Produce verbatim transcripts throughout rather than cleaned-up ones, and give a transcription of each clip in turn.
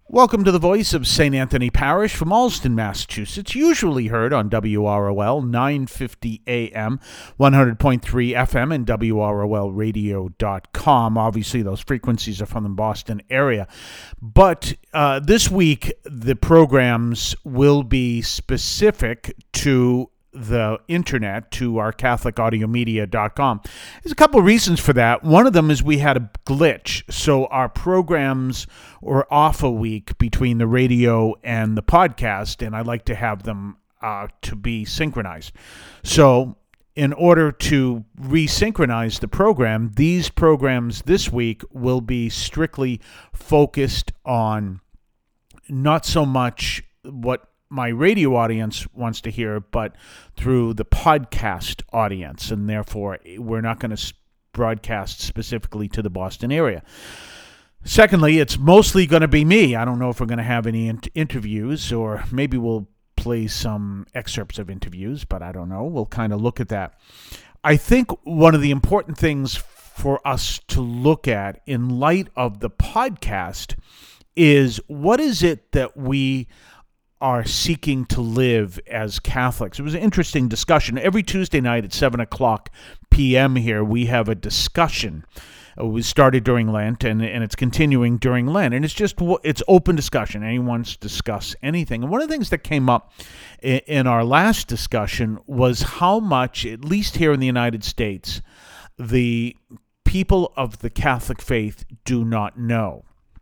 Welcome to the voice of Saint Anthony Parish from Allston, Massachusetts, usually heard on W R O L nine fifty A M, one hundred point three F M, and W R O L radio dot com. Obviously, those frequencies are from the Boston area. But uh, this week, the programs will be specific to the internet, to our Catholic Audio Media dot com. There's a couple of reasons for that. One of them is we had a glitch, so our programs were off a week between the radio and the podcast, and I like to have them uh, to be synchronized. So in order to resynchronize the program, these programs this week will be strictly focused on not so much what my radio audience wants to hear, but through the podcast audience, and therefore we're not going to broadcast specifically to the Boston area. Secondly, it's mostly going to be me. I don't know if we're going to have any in- interviews, or maybe we'll play some excerpts of interviews, but I don't know. We'll kind of look at that. I think one of the important things for us to look at in light of the podcast is, what is it that we are seeking to live as Catholics? It was an interesting discussion. Every Tuesday night at seven o'clock p.m. here, we have a discussion. We started during Lent, and, and it's continuing during Lent. And it's just, it's open discussion. Anyone's discuss anything. And one of the things that came up in, in our last discussion was how much, at least here in the United States, the people of the Catholic faith do not know.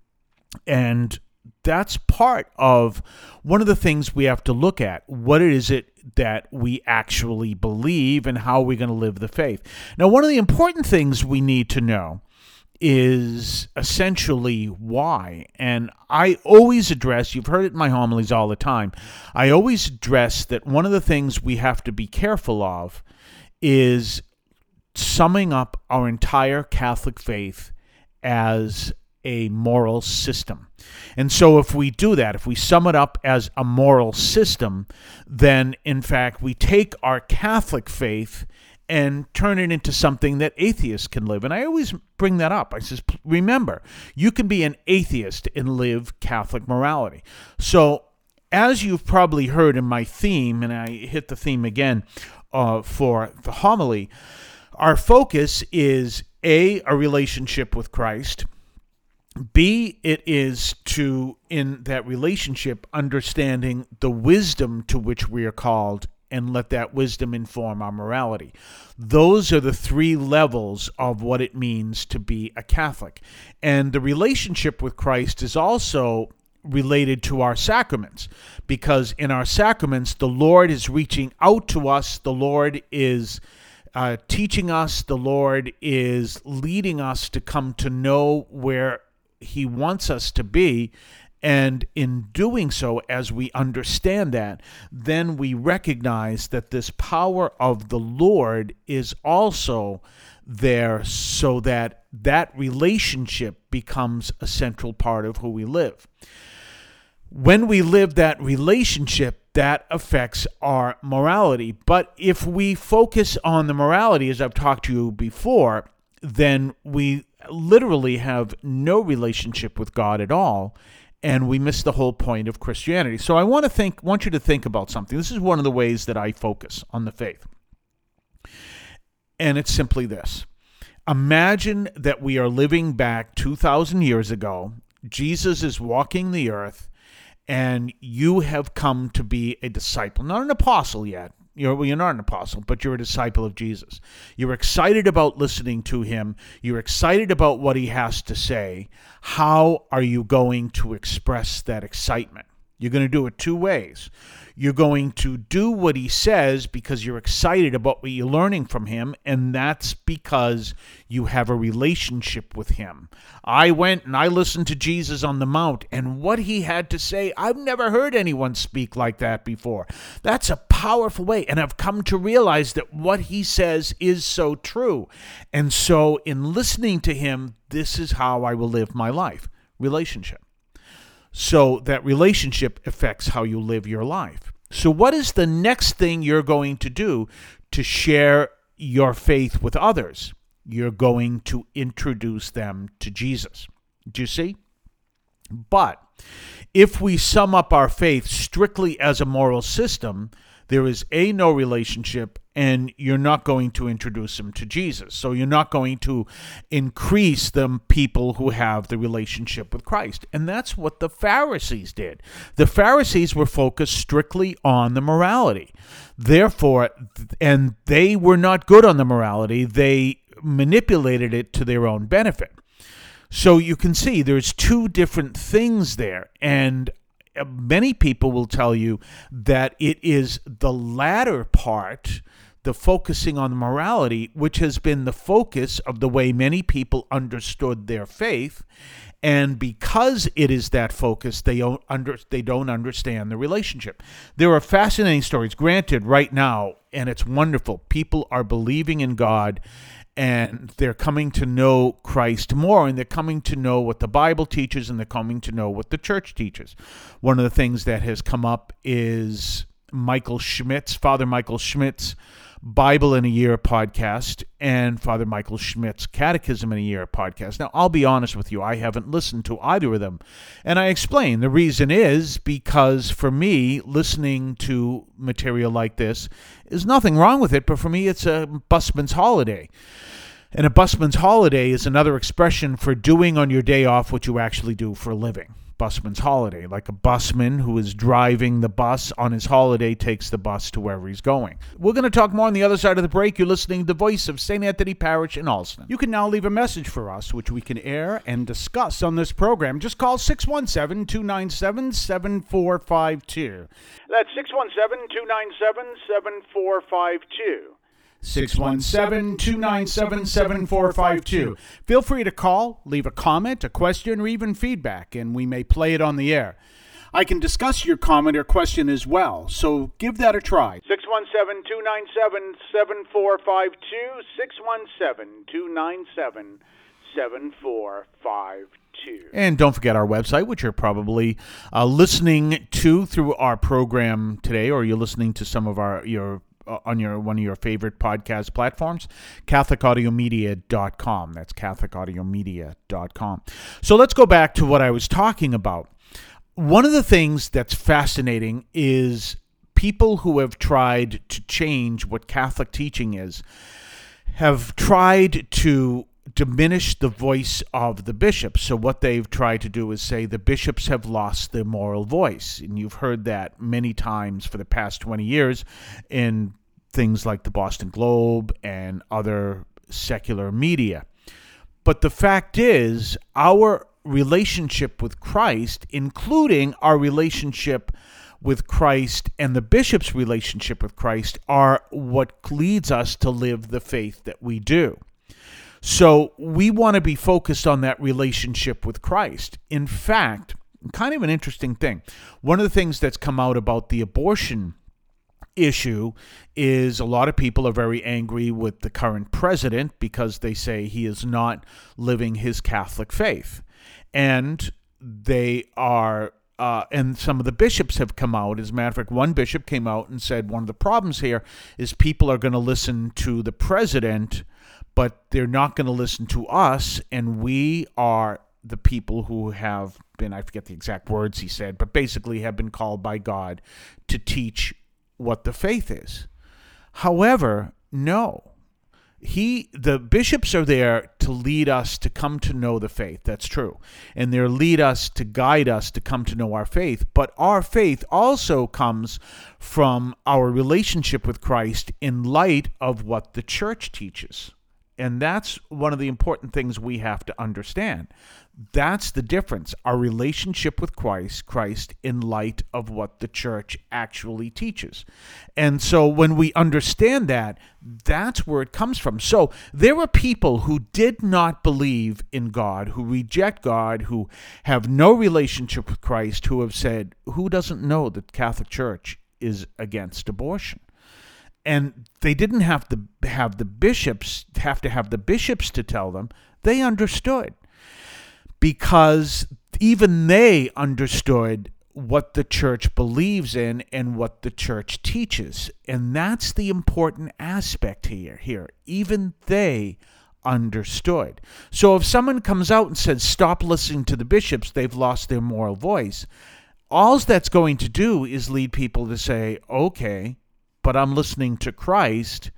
And that's part of one of the things we have to look at. What is it that we actually believe, and how are we going to live the faith? Now, one of the important things we need to know is essentially why. And I always address, you've heard it in my homilies all the time, I always address that one of the things we have to be careful of is summing up our entire Catholic faith as a moral system. And so if we do that, if we sum it up as a moral system, then in fact we take our Catholic faith and turn it into something that atheists can live. And I always bring that up. I says, remember, you can be an atheist and live Catholic morality. So as you've probably heard in my theme, and I hit the theme again uh, for the homily, our focus is A, a relationship with Christ. B, it is to, in that relationship, understanding the wisdom to which we are called, and let that wisdom inform our morality. Those are the three levels of what it means to be a Catholic. And the relationship with Christ is also related to our sacraments, because in our sacraments, the Lord is reaching out to us. The Lord is uh, teaching us. The Lord is leading us to come to know where He wants us to be, and in doing so, as we understand that, then we recognize that this power of the Lord is also there, so that that relationship becomes a central part of who we live. When we live that relationship, that affects our morality. But if we focus on the morality, as I've talked to you before, then we literally have no relationship with God at all, and we miss the whole point of Christianity. So I want to think, want you to think about something. This is one of the ways that I focus on the faith. And it's simply this. Imagine that we are living back two thousand years ago. Jesus is walking the earth, and you have come to be a disciple, not an apostle yet. You're, well, you're not an apostle, but you're a disciple of Jesus. You're excited about listening to him. You're excited about what he has to say. How are you going to express that excitement? You're going to do it two ways. You're going to do what he says because you're excited about what you're learning from him, and that's because you have a relationship with him. I went and I listened to Jesus on the Mount, and what he had to say, I've never heard anyone speak like that before. That's a powerful way, and I've come to realize that what he says is so true. And so in listening to him, this is how I will live my life. Relationship. So that relationship affects how you live your life. So what is the next thing you're going to do to share your faith with others? You're going to introduce them to Jesus. Do you see? But if we sum up our faith strictly as a moral system, there is A, no relationship, and you're not going to introduce them to Jesus. So you're not going to increase the people who have the relationship with Christ. And that's what the Pharisees did. The Pharisees were focused strictly on the morality. Therefore, and they were not good on the morality. They manipulated it to their own benefit. So you can see there's two different things there. And many people will tell you that it is the latter part, the focusing on the morality, which has been the focus of the way many people understood their faith. And because it is that focus, they don't, under, they don't understand the relationship. There are fascinating stories. Granted, right now, and it's wonderful, people are believing in God, and they're coming to know Christ more, and they're coming to know what the Bible teaches, and they're coming to know what the church teaches. One of the things that has come up is Michael Schmitz, Father Michael Schmitz, Bible in a Year podcast, and Father Michael Schmitz, Catechism in a Year podcast. Now, I'll be honest with you, I haven't listened to either of them. And I explain the reason is because for me, listening to material like this is nothing wrong with it, but for me, it's a busman's holiday. And a busman's holiday is another expression for doing on your day off what you actually do for a living. Busman's holiday, like a busman who is driving the bus on his holiday takes the bus to wherever he's going. We're going to talk more on the other side of the break. You're listening to the voice of Saint Anthony Parish in Allston. You can now leave a message for us, which we can air and discuss on this program. Just call six one seven, two nine seven, seven four five two. That's six one seven, two nine seven, seven four five two. six one seven, two nine seven, seven four five two. Feel free to call, leave a comment, a question, or even feedback, and we may play it on the air. I can discuss your comment or question as well, so give that a try. six one seven, two nine seven, seven four five two, six one seven, two nine seven, seven four five two. And don't forget our website, which you're probably uh, listening to through our program today, or you're listening to some of our your on your one of your favorite podcast platforms, Catholic Audio Media dot com. That's Catholic Audio Media dot com. So let's go back to what I was talking about. One of the things that's fascinating is people who have tried to change what Catholic teaching is have tried to diminish the voice of the bishops. So what they've tried to do is say the bishops have lost their moral voice. And you've heard that many times for the past twenty years in things like the Boston Globe and other secular media. But the fact is, our relationship with Christ, including our relationship with Christ and the bishop's relationship with Christ, are what leads us to live the faith that we do. So we want to be focused on that relationship with Christ. In fact, kind of an interesting thing. One of the things that's come out about the abortion issue is a lot of people are very angry with the current president because they say he is not living his Catholic faith. And they are, uh, and some of the bishops have come out. As a matter of fact, one bishop came out and said one of the problems here is people are going to listen to the president, but they're not going to listen to us, and we are the people who have been, I forget the exact words he said, but basically have been called by God to teach what the faith is. However, no. He, the bishops are there to lead us to come to know the faith. That's true. And they're lead us to guide us to come to know our faith. But our faith also comes from our relationship with Christ in light of what the church teaches. And that's one of the important things we have to understand. That's the difference, our relationship with Christ, Christ in light of what the church actually teaches. And so when we understand that, that's where it comes from. So there are people who did not believe in God, who reject God, who have no relationship with Christ, who have said, who doesn't know that the Catholic Church is against abortion? And they didn't have to have the bishops have to have the bishops to tell them. They understood, because even they understood what the church believes in and what the church teaches. And that's the important aspect here. Here, even they understood. So if someone comes out and says, stop listening to the bishops, they've lost their moral voice, all that's going to do is lead people to say, okay, but I'm listening to Christ,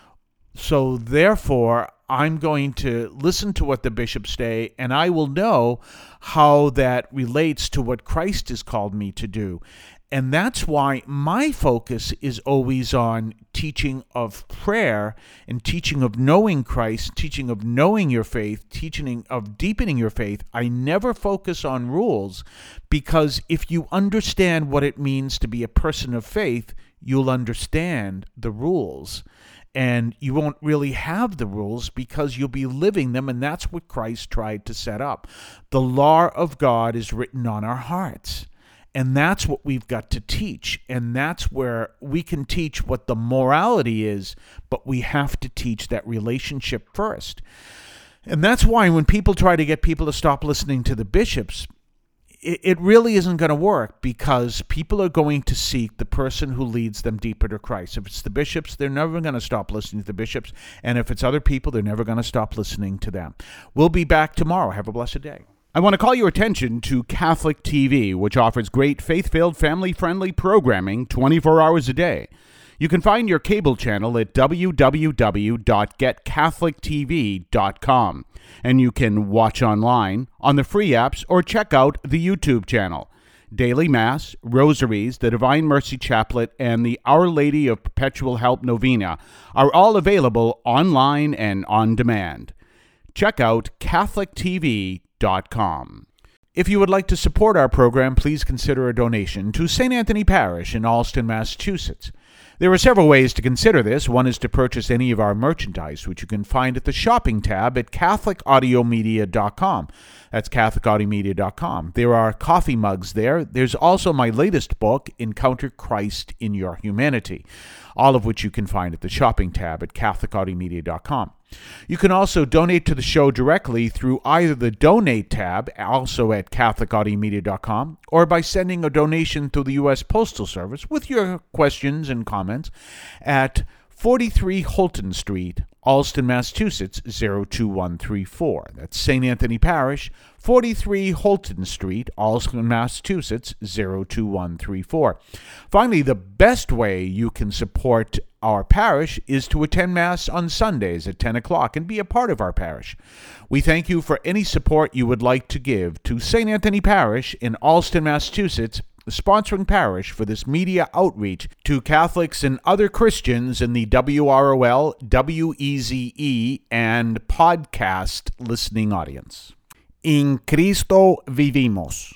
so therefore I'm going to listen to what the bishops say, and I will know how that relates to what Christ has called me to do. And that's why my focus is always on teaching of prayer and teaching of knowing Christ, teaching of knowing your faith, teaching of deepening your faith. I never focus on rules, because if you understand what it means to be a person of faith, you'll understand the rules. And you won't really have the rules because you'll be living them, and that's what Christ tried to set up. The law of God is written on our hearts. And that's what we've got to teach. And that's where we can teach what the morality is, but we have to teach that relationship first. And that's why when people try to get people to stop listening to the bishops, it, it really isn't going to work, because people are going to seek the person who leads them deeper to Christ. If it's the bishops, they're never going to stop listening to the bishops. And if it's other people, they're never going to stop listening to them. We'll be back tomorrow. Have a blessed day. I want to call your attention to Catholic T V, which offers great faith-filled, family-friendly programming twenty-four hours a day. You can find your cable channel at w w w dot get catholic t v dot com, and you can watch online on the free apps or check out the YouTube channel. Daily Mass, Rosaries, the Divine Mercy Chaplet, and the Our Lady of Perpetual Help Novena are all available online and on demand. Check out catholic t v dot com. If you would like to support our program, please consider a donation to Saint Anthony Parish in Allston, Massachusetts. There are several ways to consider this. One is to purchase any of our merchandise, which you can find at the shopping tab at catholic audio media dot com. That's catholic audio media dot com. There are coffee mugs there. There's also my latest book, Encounter Christ in Your Humanity, all of which you can find at the shopping tab at catholic audio media dot com. You can also donate to the show directly through either the Donate tab, also at catholic audio media dot com, or by sending a donation through the U S Postal Service with your questions and comments at forty-three Holton Street, Allston, Massachusetts, zero two one three four. That's Saint Anthony Parish, forty-three Holton Street, Allston, Massachusetts, zero two one three four. Finally, the best way you can support our parish is to attend Mass on Sundays at ten o'clock and be a part of our parish. We thank you for any support you would like to give to Saint Anthony Parish in Allston, Massachusetts, the sponsoring parish for this media outreach to Catholics and other Christians in the W R O L, W E Z E, and podcast listening audience. In Cristo vivimos.